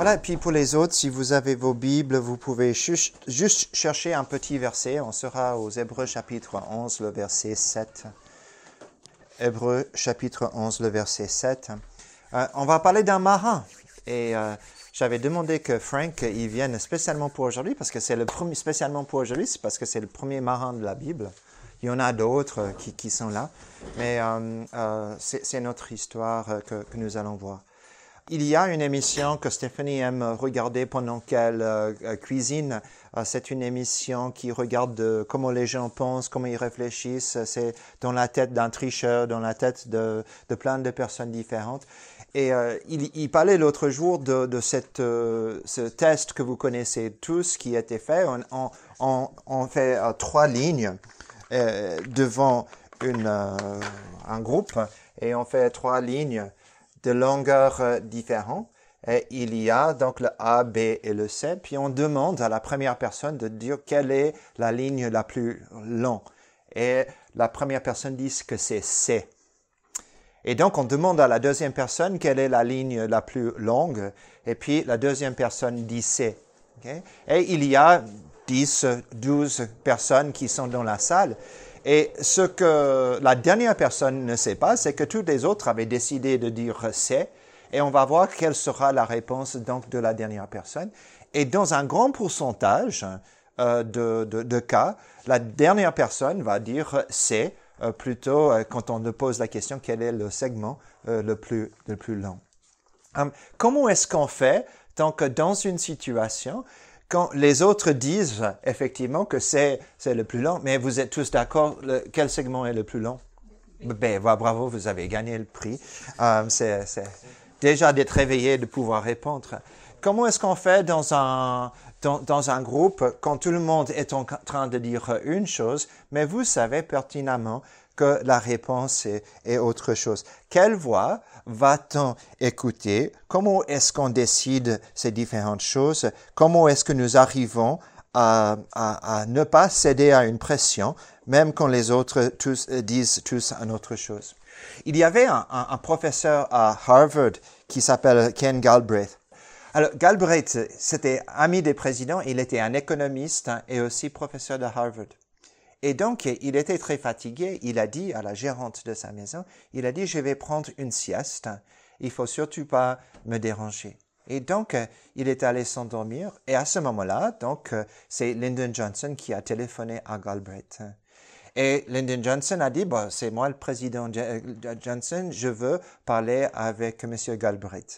Voilà, et puis pour les autres, si vous avez vos Bibles, vous pouvez juste chercher un petit verset. On sera aux Hébreux chapitre 11, le verset 7. Hébreux chapitre 11, le verset 7. On va parler d'un marin. Et j'avais demandé que Frank il vienne spécialement pour aujourd'hui, parce que c'est le premier, spécialement pour aujourd'hui, c'est parce que c'est le premier marin de la Bible. Il y en a d'autres qui sont là, mais c'est notre histoire que nous allons voir. Il y a une émission que Stéphanie aime regarder pendant qu'elle cuisine. C'est une émission qui regarde comment les gens pensent, comment ils réfléchissent. C'est dans la tête d'un tricheur, dans la tête de plein de personnes différentes. Et il parlait l'autre jour de ce test que vous connaissez tous qui a été fait. On fait 3 lignes devant un groupe et on fait 3 lignes de longueurs différentes. Et il y a donc le A, B et le C. Puis on demande à la première personne de dire quelle est la ligne la plus longue. Et la première personne dit que c'est C. Et donc on demande à la deuxième personne quelle est la ligne la plus longue. Et puis la deuxième personne dit C. Okay? Et il y a 10, 12 personnes qui sont dans la salle. Et ce que la dernière personne ne sait pas, c'est que tous les autres avaient décidé de dire C. Et on va voir quelle sera la réponse donc de la dernière personne. Et dans un grand pourcentage de cas, la dernière personne va dire C, plutôt quand on nous pose la question quel est le segment le plus long. Comment est-ce qu'on fait donc dans une situation quand les autres disent effectivement que c'est le plus long, mais vous êtes tous d'accord, quel segment est le plus long? Ben, bravo, vous avez gagné le prix. C'est déjà d'être réveillé, de pouvoir répondre. Comment est-ce qu'on fait dans un groupe quand tout le monde est en train de dire une chose, mais vous savez pertinemment que la réponse est autre chose? Quelle voix va-t-on écouter? Comment est-ce qu'on décide ces différentes choses? Comment est-ce que nous arrivons à ne pas céder à une pression, même quand les autres disent tous une autre chose? Il y avait un professeur à Harvard qui s'appelle Ken Galbraith. Alors, Galbraith, c'était ami des présidents, il était un économiste et aussi professeur de Harvard. Et donc, il était très fatigué. Il a dit à la gérante de sa maison, il a dit, je vais prendre une sieste. Il faut surtout pas me déranger. Et donc, il est allé s'endormir. Et à ce moment-là, donc, c'est Lyndon Johnson qui a téléphoné à Galbraith. Et Lyndon Johnson a dit, bon, c'est moi le président Johnson, je veux parler avec Monsieur Galbraith.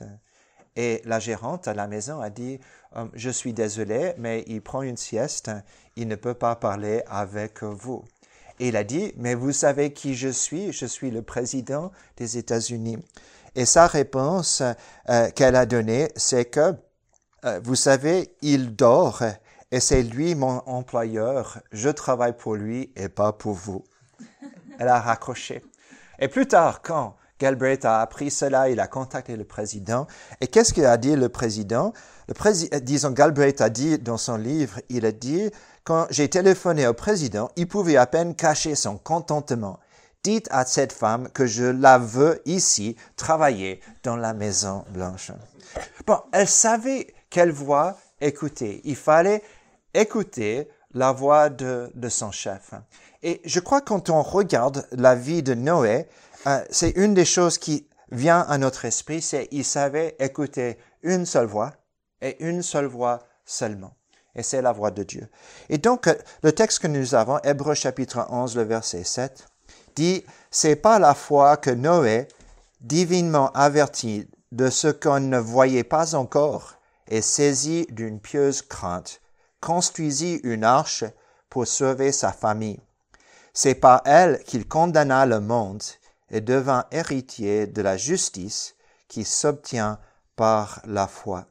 Et la gérante à la maison a dit, je suis désolé, mais il prend une sieste, il ne peut pas parler avec vous. Et il a dit, mais vous savez qui je suis le président des États-Unis. Et sa réponse qu'elle a donnée, c'est que, vous savez, il dort et c'est lui mon employeur, je travaille pour lui et pas pour vous. Elle a raccroché. Et plus tard, quand Galbraith a appris cela, il a contacté le président. Et qu'est-ce qu'il a dit le président? Disons, Galbraith a dit dans son livre, il a dit, quand j'ai téléphoné au président, il pouvait à peine cacher son contentement. Dites à cette femme que je la veux ici, travailler dans la Maison Blanche. Bon, elle savait quelle voix écouter. Il fallait écouter la voix de son chef. Et je crois que quand on regarde la vie de Noé, c'est une des choses qui vient à notre esprit, c'est qu'il savait écouter une seule voix et une seule voix seulement. Et c'est la voix de Dieu. Et donc, le texte que nous avons, Hébreux chapitre 11, le verset 7, dit, c'est par la foi que Noé, divinement averti de ce qu'on ne voyait pas encore, et saisi d'une pieuse crainte, construisit une arche pour sauver sa famille. C'est par elle qu'il condamna le monde et devint héritier de la justice qui s'obtient par la foi.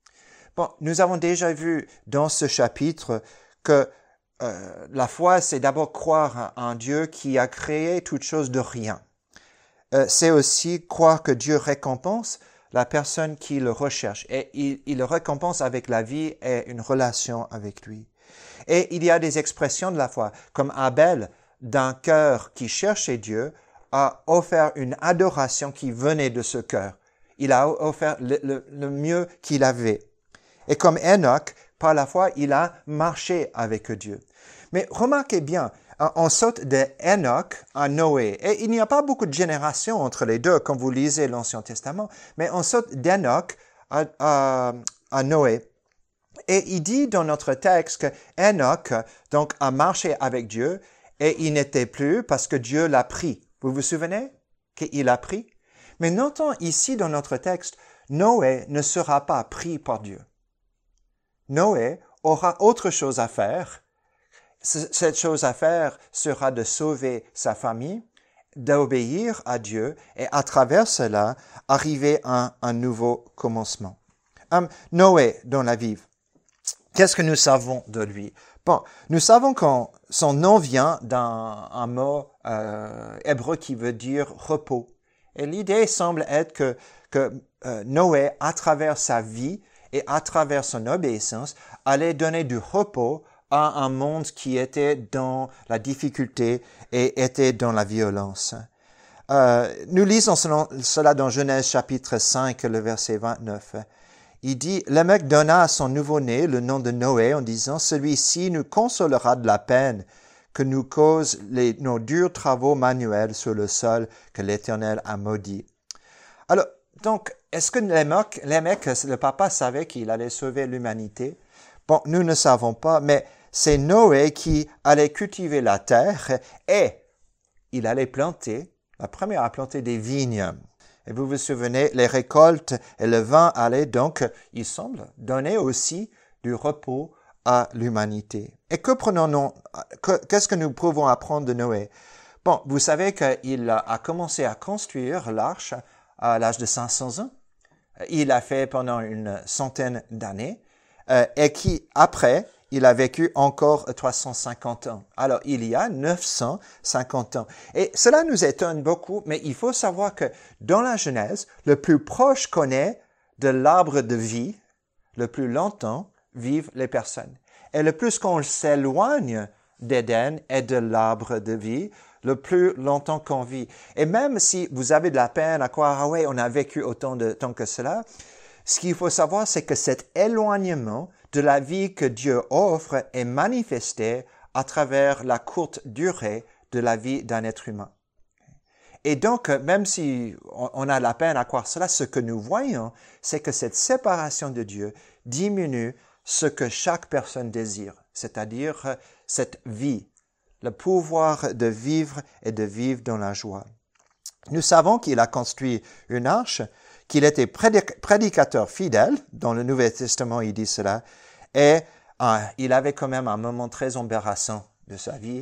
Bon, nous avons déjà vu dans ce chapitre que la foi, c'est d'abord croire en un Dieu qui a créé toute chose de rien. C'est aussi croire que Dieu récompense la personne qui le recherche et il le récompense avec la vie et une relation avec lui. Et il y a des expressions de la foi, comme Abel, d'un cœur qui cherchait Dieu, a offert une adoration qui venait de ce cœur. Il a offert le mieux qu'il avait. Et comme Enoch, par la foi, il a marché avec Dieu. Mais remarquez bien, on saute de Enoch à Noé. Et il n'y a pas beaucoup de générations entre les deux quand vous lisez l'Ancien Testament. Mais on saute d'Enoch à Noé. Et il dit dans notre texte que Enoch donc, a marché avec Dieu et il n'était plus parce que Dieu l'a pris. Vous vous souvenez qu'il a pris? Mais notons ici dans notre texte, Noé ne sera pas pris par Dieu. Noé aura autre chose à faire. Cette chose à faire sera de sauver sa famille, d'obéir à Dieu et à travers cela, arriver à un nouveau commencement. Noé dans la Bible. Qu'est-ce que nous savons de lui? Bon, nous savons que son nom vient d'un mot hébreu qui veut dire repos. Et l'idée semble être que Noé, à travers sa vie et à travers son obéissance, allait donner du repos à un monde qui était dans la difficulté et était dans la violence. Nous lisons cela dans Genèse chapitre 5, le verset 29. Il dit, Lamech donna à son nouveau-né le nom de Noé en disant, celui-ci nous consolera de la peine que nous causent nos durs travaux manuels sur le sol que l'Éternel a maudit. Alors, donc, est-ce que Lamech, le papa, savait qu'il allait sauver l'humanité? Bon, nous ne savons pas, mais c'est Noé qui allait cultiver la terre et il allait planter, la première à planter des vignes. Et vous vous souvenez, les récoltes et le vin allaient donc, il semble, donner aussi du repos à l'humanité. Et qu'est-ce que nous pouvons apprendre de Noé? Bon, vous savez qu'il a commencé à construire l'arche à l'âge de 500 ans. Il l'a fait pendant une centaine d'années et après, il a vécu encore 350 ans. Alors, il y a 950 ans. Et cela nous étonne beaucoup, mais il faut savoir que dans la Genèse, le plus proche qu'on est de l'arbre de vie, le plus longtemps vivent les personnes. Et le plus qu'on s'éloigne d'Éden et de l'arbre de vie, le plus longtemps qu'on vit. Et même si vous avez de la peine à croire, ah ouais, on a vécu autant de temps que cela, ce qu'il faut savoir, c'est que cet éloignement de la vie que Dieu offre est manifesté à travers la courte durée de la vie d'un être humain. Et donc, même si on a la peine à croire cela, ce que nous voyons, c'est que cette séparation de Dieu diminue ce que chaque personne désire, c'est-à-dire cette vie, le pouvoir de vivre et de vivre dans la joie. Nous savons qu'il a construit une arche, qu'il était prédicateur fidèle, dans le Nouveau Testament il dit cela, et il avait quand même un moment très embarrassant de sa vie,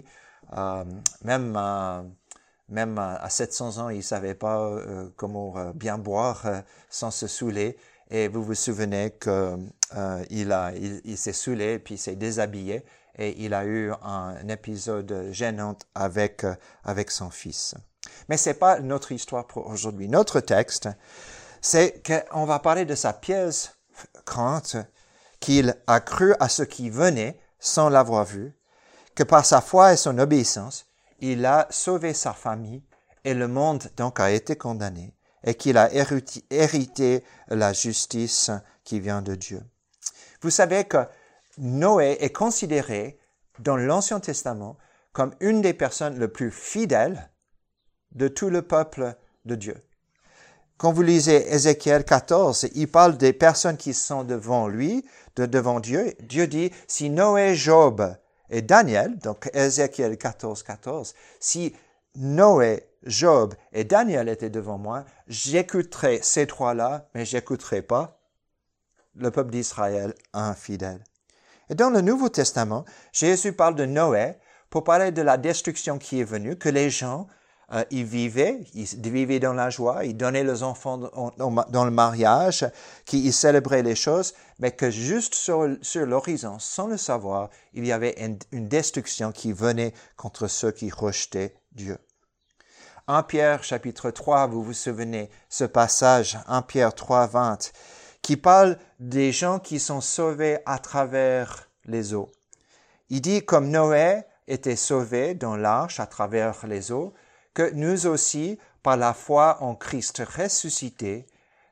même à 700 ans, il savait pas comment bien boire sans se saouler, et vous vous souvenez que il s'est saoulé, puis il s'est déshabillé, et il a eu un épisode gênant avec son fils. Mais c'est pas notre histoire pour aujourd'hui. Notre texte, c'est qu'on va parler de sa pièce crainte, qu'il a cru à ce qui venait sans l'avoir vu, que par sa foi et son obéissance, il a sauvé sa famille et le monde donc a été condamné et qu'il a hérité la justice qui vient de Dieu. Vous savez que Noé est considéré dans l'Ancien Testament comme une des personnes les plus fidèles de tout le peuple de Dieu. Quand vous lisez Ézéchiel 14, il parle des personnes qui sont devant lui, devant Dieu. Dieu dit, si Noé, Job et Daniel, donc Ézéchiel 14, si Noé, Job et Daniel étaient devant moi, j'écouterai ces trois-là, mais j'écouterai pas le peuple d'Israël infidèle. Et dans le Nouveau Testament, Jésus parle de Noé pour parler de la destruction qui est venue, que les gens ils vivaient dans la joie, ils donnaient leurs enfants dans le mariage, qu'ils célébraient les choses, mais que juste sur l'horizon, sans le savoir, il y avait une destruction qui venait contre ceux qui rejetaient Dieu. 1 Pierre chapitre 3, vous vous souvenez, ce passage, 1 Pierre 3, 20, qui parle des gens qui sont sauvés à travers les eaux. Il dit, comme Noé était sauvé dans l'arche à travers les eaux, que nous aussi, par la foi en Christ ressuscité,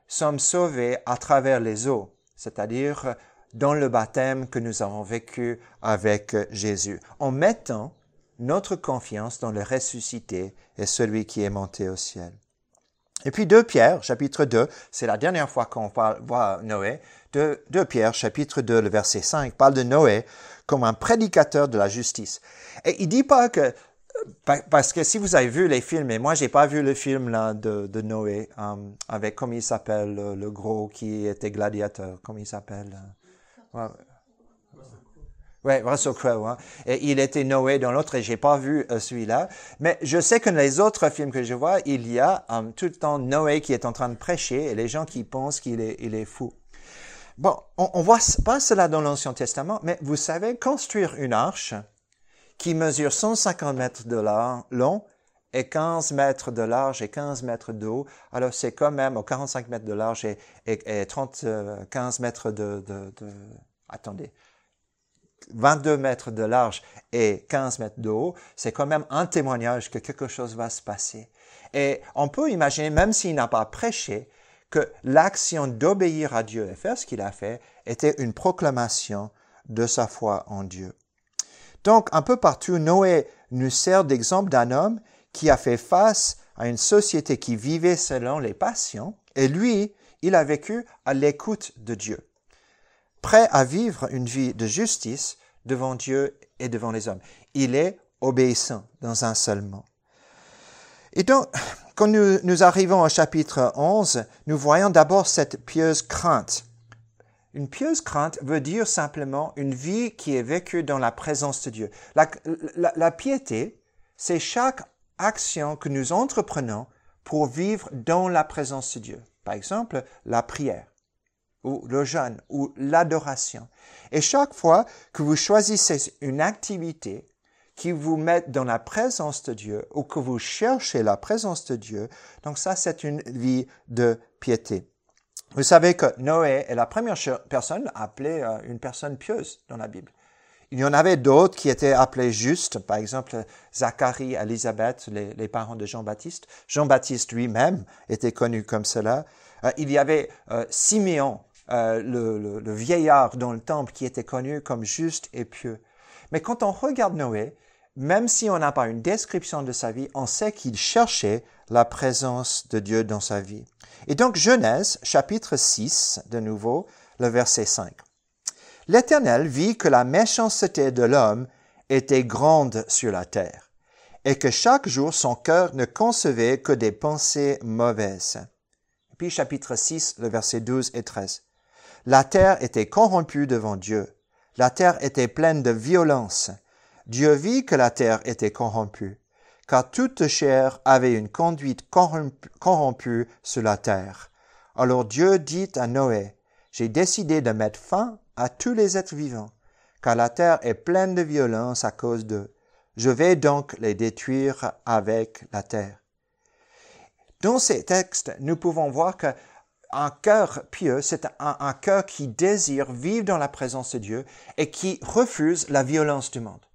sommes sauvés à travers les eaux, c'est-à-dire dans le baptême que nous avons vécu avec Jésus, en mettant notre confiance dans le ressuscité et celui qui est monté au ciel. Et puis 2 Pierre, chapitre 2, c'est la dernière fois qu'on voit Noé. 2 Pierre, chapitre 2, le verset 5, parle de Noé comme un prédicateur de la justice. Et il dit pas que, parce que si vous avez vu les films, et moi j'ai pas vu le film là de Noé, avec, comment il s'appelle, le gros qui était gladiateur, comment il s'appelle? Ouais, Russell Crowe, hein. Et il était Noé dans l'autre et j'ai pas vu celui-là. Mais je sais que dans les autres films que je vois, il y a tout le temps Noé qui est en train de prêcher et les gens qui pensent qu'il est fou. Bon, on voit pas cela dans l'Ancien Testament, mais vous savez, construire une arche qui mesure 150 mètres de long et 15 mètres de large et 15 mètres de haut, alors c'est quand même 45 mètres de large et 15 mètres attendez. 22 mètres de large et 15 mètres de haut, c'est quand même un témoignage que quelque chose va se passer. Et on peut imaginer, même s'il n'a pas prêché, que l'action d'obéir à Dieu et faire ce qu'il a fait était une proclamation de sa foi en Dieu. Donc, un peu partout, Noé nous sert d'exemple d'un homme qui a fait face à une société qui vivait selon les passions, et lui, il a vécu à l'écoute de Dieu, prêt à vivre une vie de justice devant Dieu et devant les hommes. Il est obéissant dans un seul mot. Et donc, quand nous arrivons au chapitre 11, nous voyons d'abord cette pieuse crainte. Une pieuse crainte veut dire simplement une vie qui est vécue dans la présence de Dieu. La piété, c'est chaque action que nous entreprenons pour vivre dans la présence de Dieu. Par exemple, la prière, ou le jeûne, ou l'adoration. Et chaque fois que vous choisissez une activité qui vous met dans la présence de Dieu, ou que vous cherchez la présence de Dieu, donc ça, c'est une vie de piété. Vous savez que Noé est la première personne appelée une personne pieuse dans la Bible. Il y en avait d'autres qui étaient appelés justes, par exemple Zacharie, Élisabeth, les parents de Jean-Baptiste. Jean-Baptiste lui-même était connu comme cela. Il y avait Siméon, le vieillard dans le temple qui était connu comme juste et pieux. Mais quand on regarde Noé, même si on n'a pas une description de sa vie, on sait qu'il cherchait la présence de Dieu dans sa vie. Et donc Genèse, chapitre 6, de nouveau, le verset 5. L'Éternel vit que la méchanceté de l'homme était grande sur la terre, et que chaque jour son cœur ne concevait que des pensées mauvaises. Et puis chapitre 6, le verset 12 et 13. La terre était corrompue devant Dieu. La terre était pleine de violence. Dieu vit que la terre était corrompue, car toute chair avait une conduite corrompue sur la terre. Alors Dieu dit à Noé, « J'ai décidé de mettre fin à tous les êtres vivants, car la terre est pleine de violence à cause d'eux. Je vais donc les détruire avec la terre. » Dans ces textes, nous pouvons voir que un cœur pieux, c'est un cœur qui désire vivre dans la présence de Dieu et qui refuse la violence du monde.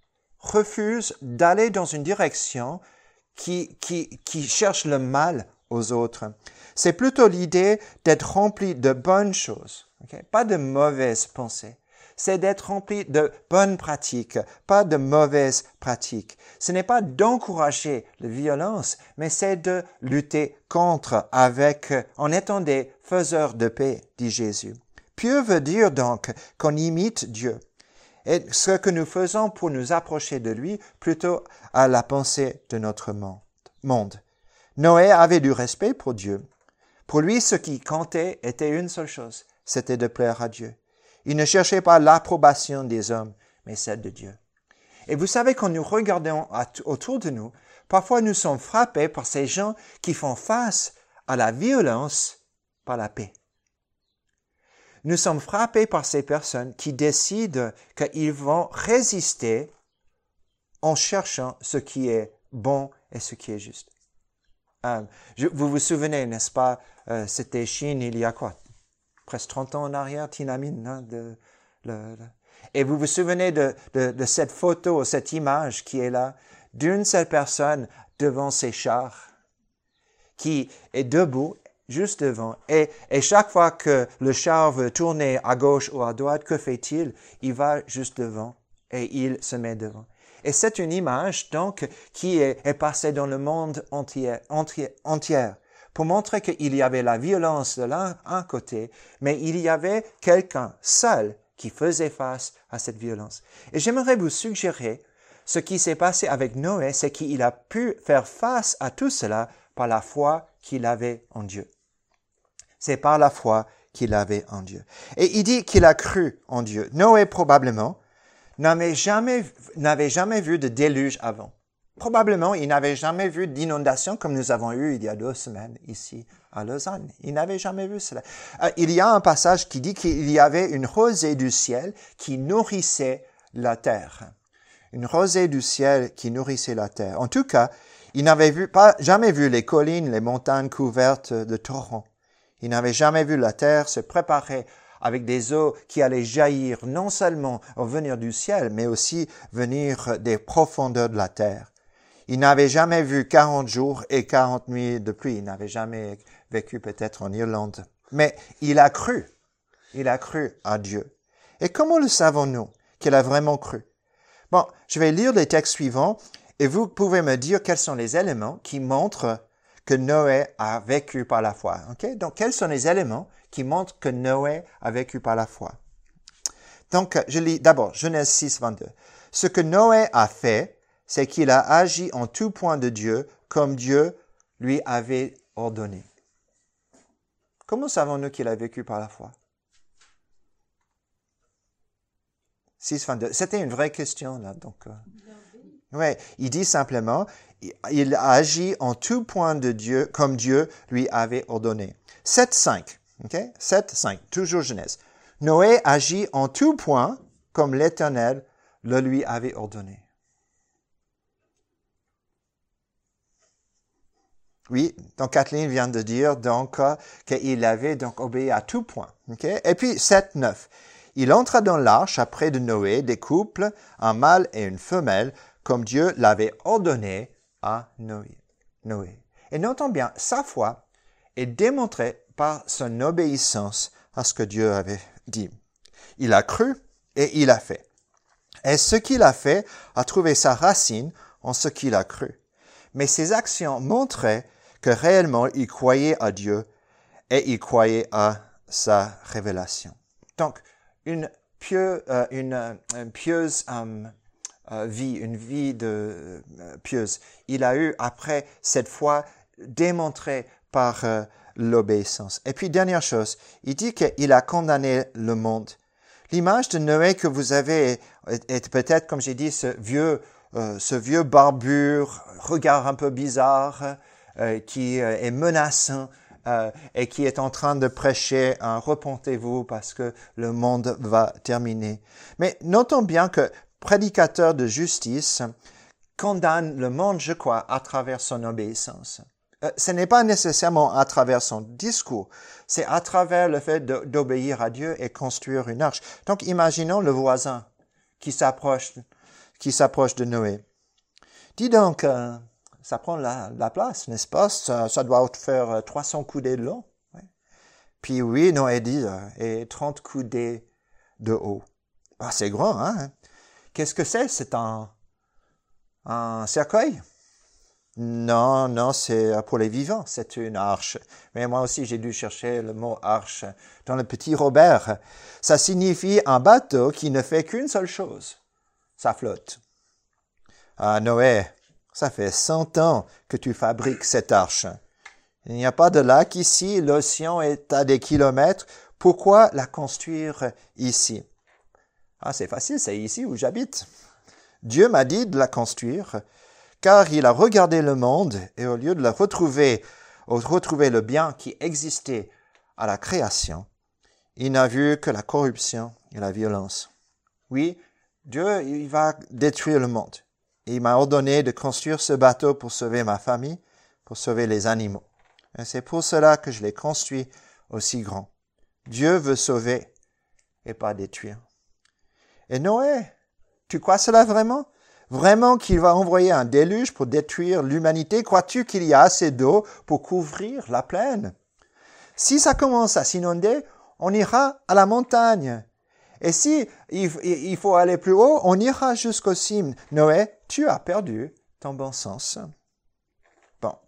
Refuse d'aller dans une direction qui cherche le mal aux autres. C'est plutôt l'idée d'être rempli de bonnes choses, okay? Pas de mauvaises pensées. C'est d'être rempli de bonnes pratiques, pas de mauvaises pratiques. Ce n'est pas d'encourager la violence, mais c'est de lutter contre en étant des faiseurs de paix, dit Jésus. Pieux veut dire donc qu'on imite Dieu. Et ce que nous faisons pour nous approcher de lui, plutôt à la pensée de notre monde. Noé avait du respect pour Dieu. Pour lui, ce qui comptait était une seule chose, c'était de plaire à Dieu. Il ne cherchait pas l'approbation des hommes, mais celle de Dieu. Et vous savez, quand nous regardons autour de nous, parfois nous sommes frappés par ces gens qui font face à la violence par la paix. Nous sommes frappés par ces personnes qui décident qu'ils vont résister en cherchant ce qui est bon et ce qui est juste. Vous vous souvenez, n'est-ce pas, c'était Chine il y a quoi? Presque 30 ans en arrière, Tiananmen. Hein, et vous vous souvenez de cette photo, cette image qui est là, d'une seule personne devant ses chars, qui est debout juste devant. Et chaque fois que le char veut tourner à gauche ou à droite, que fait-il? Il va juste devant et il se met devant. Et c'est une image, donc, qui est passée dans le monde entière pour montrer qu'il y avait la violence de l'un côté, mais il y avait quelqu'un seul qui faisait face à cette violence. Et j'aimerais vous suggérer ce qui s'est passé avec Noé, c'est qu'il a pu faire face à tout cela par la foi qu'il avait en Dieu. C'est par la foi qu'il avait en Dieu. Et il dit qu'il a cru en Dieu. Noé, probablement, n'avait jamais vu de déluge avant. Probablement, il n'avait jamais vu d'inondation comme nous avons eu il y a 2 semaines ici à Lausanne. Il n'avait jamais vu cela. Il y a un passage qui dit qu'il y avait une rosée du ciel qui nourrissait la terre. Une rosée du ciel qui nourrissait la terre. En tout cas, il n'avait jamais vu les collines, les montagnes couvertes de torrents. Il n'avait jamais vu la terre se préparer avec des eaux qui allaient jaillir non seulement venir du ciel, mais aussi venir des profondeurs de la terre. Il n'avait jamais vu 40 jours et 40 nuits de pluie. Il n'avait jamais vécu peut-être en Irlande. Mais il a cru. Il a cru à Dieu. Et comment le savons-nous qu'il a vraiment cru? Bon, je vais lire les textes suivants et vous pouvez me dire quels sont les éléments qui montrent que Noé a vécu par la foi. Okay? Donc, quels sont les éléments qui montrent que Noé a vécu par la foi? Donc, je lis d'abord Genèse 6, 22. Ce que Noé a fait, c'est qu'il a agi en tout point de Dieu comme Dieu lui avait ordonné. Comment savons-nous qu'il a vécu par la foi? 6, 22. C'était une vraie question, là. Donc, ouais, il dit simplement, il a agi en tout point de Dieu comme Dieu lui avait ordonné. 7, 5. Okay? 7, 5. Toujours Genèse. Noé agit en tout point comme l'Éternel le lui avait ordonné. Oui, donc Kathleen vient de dire donc qu'il avait donc obéi à tout point. Okay? Et puis 7, 9. Il entra dans l'arche après de Noé des couples, un mâle et une femelle, comme Dieu l'avait ordonné à Noé. Et notons bien, sa foi est démontrée par son obéissance à ce que Dieu avait dit. Il a cru et il a fait. Et ce qu'il a fait a trouvé sa racine en ce qu'il a cru. Mais ses actions montraient que réellement il croyait à Dieu et il croyait à sa révélation. Donc, une pieuse vie, une vie de pieuse, il a eu après cette foi démontrée par l'obéissance. Et puis, dernière chose, il dit qu'il a condamné le monde. L'image de Noé que vous avez est peut-être, comme j'ai dit, ce vieux barbure, regard un peu bizarre, qui est menaçant et qui est en train de prêcher repentez-vous parce que le monde va terminer. Mais notons bien que prédicateur de justice condamne le monde, je crois, à travers son obéissance. Ce n'est pas nécessairement à travers son discours, c'est à travers le fait d'obéir à Dieu et construire une arche. Donc imaginons le voisin qui s'approche de Noé. Dis donc, ça prend la place, n'est-ce pas? Ça doit faire 300 coudées de long. Ouais. Puis oui, Noé dit, et 30 coudées de haut. Ah, c'est grand, hein? Qu'est-ce que c'est? C'est un cercueil? Non, c'est pour les vivants, c'est une arche. Mais moi aussi, j'ai dû chercher le mot arche dans le petit Robert. Ça signifie un bateau qui ne fait qu'une seule chose. Ça flotte. Ah, Noé, ça fait 100 ans que tu fabriques cette arche. Il n'y a pas de lac ici, l'océan est à des kilomètres. Pourquoi la construire ici? Ah, c'est facile, c'est ici où j'habite. Dieu m'a dit de la construire, car il a regardé le monde et au lieu de retrouver le bien qui existait à la création, il n'a vu que la corruption et la violence. Oui, Dieu, il va détruire le monde. Il m'a ordonné de construire ce bateau pour sauver ma famille, pour sauver les animaux. Et c'est pour cela que je l'ai construit aussi grand. Dieu veut sauver et pas détruire. Et Noé, tu crois cela vraiment? Vraiment qu'il va envoyer un déluge pour détruire l'humanité? Crois-tu qu'il y a assez d'eau pour couvrir la plaine? Si ça commence à s'inonder, on ira à la montagne. Et si il faut aller plus haut, on ira jusqu'au cime. Noé, tu as perdu ton bon sens. Bon.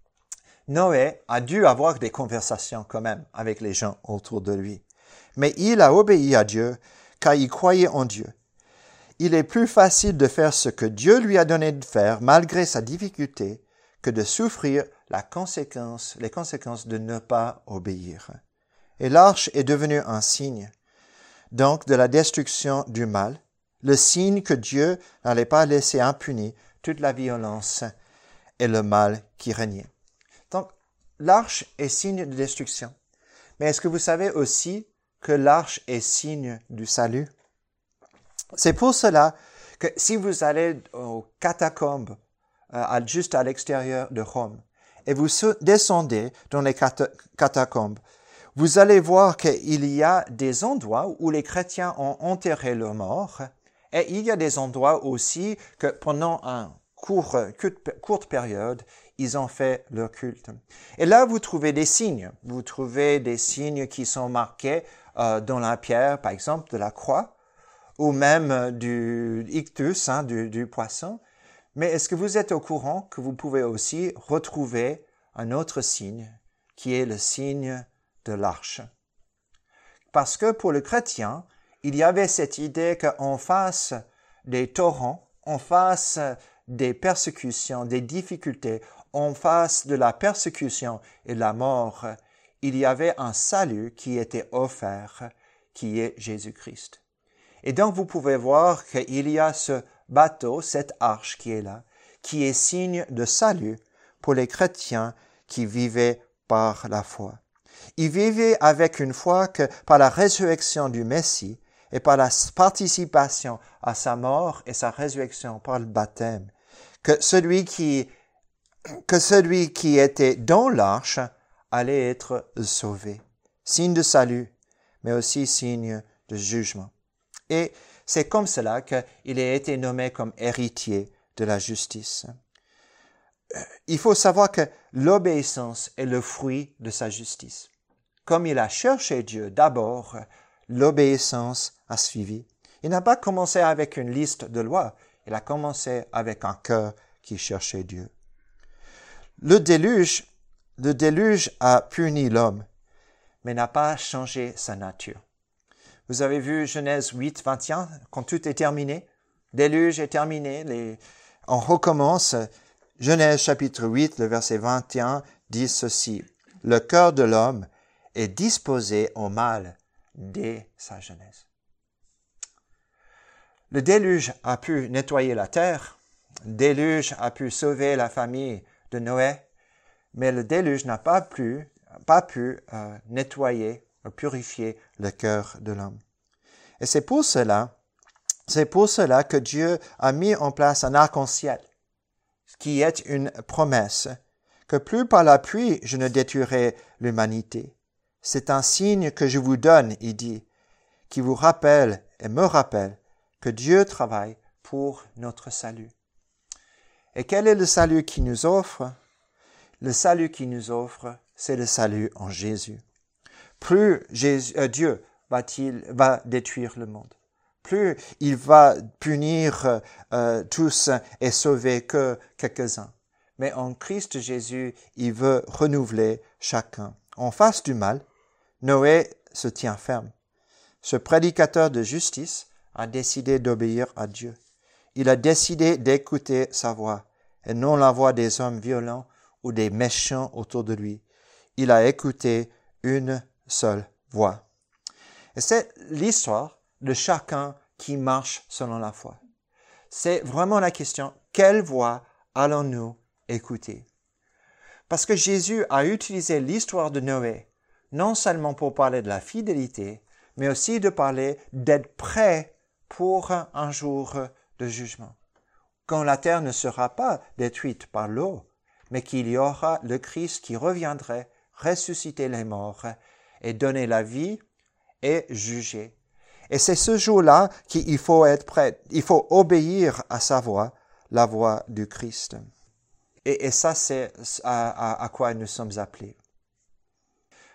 Noé a dû avoir des conversations quand même avec les gens autour de lui. Mais il a obéi à Dieu car il croyait en Dieu. Il est plus facile de faire ce que Dieu lui a donné de faire malgré sa difficulté que de souffrir les conséquences de ne pas obéir. Et l'arche est devenue un signe, donc de la destruction du mal, le signe que Dieu n'allait pas laisser impuni toute la violence et le mal qui régnait. Donc, l'arche est signe de destruction. Mais est-ce que vous savez aussi que l'arche est signe du salut? C'est pour cela que si vous allez aux catacombes, juste à l'extérieur de Rome, et vous descendez dans les catacombes, vous allez voir qu'il y a des endroits où les chrétiens ont enterré leurs morts, et il y a des endroits aussi que pendant une courte période, ils ont fait leur culte. Et là, vous trouvez des signes. Vous trouvez des signes qui sont marqués dans la pierre, par exemple, de la croix, ou même du ictus, du poisson. Mais est-ce que vous êtes au courant que vous pouvez aussi retrouver un autre signe, qui est le signe de l'arche? Parce que pour le chrétien, il y avait cette idée qu'en face des torrents, en face des persécutions, des difficultés, en face de la persécution et de la mort, il y avait un salut qui était offert, qui est Jésus-Christ. Et donc vous pouvez voir qu'il y a ce bateau, cette arche qui est là, qui est signe de salut pour les chrétiens qui vivaient par la foi. Ils vivaient avec une foi que par la résurrection du Messie et par la participation à sa mort et sa résurrection par le baptême, que celui qui était dans l'arche allait être sauvé. Signe de salut, mais aussi signe de jugement. Et c'est comme cela qu'il a été nommé comme héritier de la justice. Il faut savoir que l'obéissance est le fruit de sa justice. Comme il a cherché Dieu d'abord, l'obéissance a suivi. Il n'a pas commencé avec une liste de lois, il a commencé avec un cœur qui cherchait Dieu. Le déluge a puni l'homme, mais n'a pas changé sa nature. Vous avez vu Genèse 8, 21, quand tout est terminé, déluge est terminé, on recommence. Genèse chapitre 8, le verset 21 dit ceci: « Le cœur de l'homme est disposé au mal dès sa jeunesse. » Le déluge a pu nettoyer la terre, le déluge a pu sauver la famille de Noé, mais le déluge n'a pas pu nettoyer ou purifier le cœur de l'homme. Et c'est pour cela que Dieu a mis en place un arc-en-ciel, qui est une promesse, que plus par la pluie je ne détruirai l'humanité. C'est un signe que je vous donne, il dit, qui vous rappelle et me rappelle que Dieu travaille pour notre salut. Et quel est le salut qu'il nous offre? Le salut qu'il nous offre, c'est le salut en Jésus. Plus Dieu va détruire le monde, plus il va punir tous et sauver que quelques-uns. Mais en Christ Jésus, il veut renouveler chacun. En face du mal, Noé se tient ferme. Ce prédicateur de justice a décidé d'obéir à Dieu. Il a décidé d'écouter sa voix et non la voix des hommes violents ou des méchants autour de lui. Il a écouté une seule voix. Et c'est l'histoire de chacun qui marche selon la foi. C'est vraiment la question, quelle voix allons-nous écouter? Parce que Jésus a utilisé l'histoire de Noé, non seulement pour parler de la fidélité, mais aussi de parler d'être prêt pour un jour de jugement. Quand la terre ne sera pas détruite par l'eau, mais qu'il y aura le Christ qui reviendrait, ressusciter les morts et donner la vie et juger. Et c'est ce jour-là qu'il faut être prêt. Il faut obéir à sa voix, la voix du Christ. Et ça, c'est à quoi nous sommes appelés.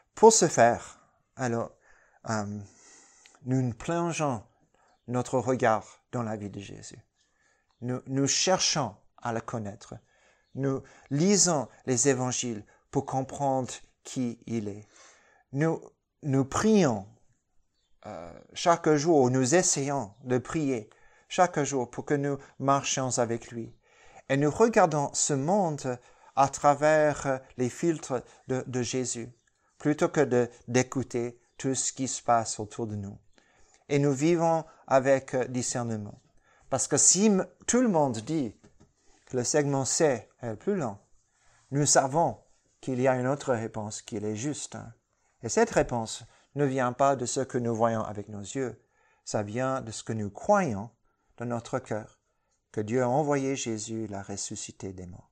Pour ce faire, alors, nous plongeons notre regard dans la vie de Jésus. Nous cherchons à le connaître. Nous lisons les évangiles pour comprendre qui il est. Nous prions chaque jour, nous essayons de prier chaque jour pour que nous marchions avec lui. Et nous regardons ce monde à travers les filtres de Jésus, plutôt que d'écouter tout ce qui se passe autour de nous. Et nous vivons avec discernement. Parce que si tout le monde dit que le segment C est plus long, nous savons qu'il y a une autre réponse qui est juste. Et cette réponse ne vient pas de ce que nous voyons avec nos yeux, ça vient de ce que nous croyons dans notre cœur, que Dieu a envoyé Jésus, l'a ressuscité des morts.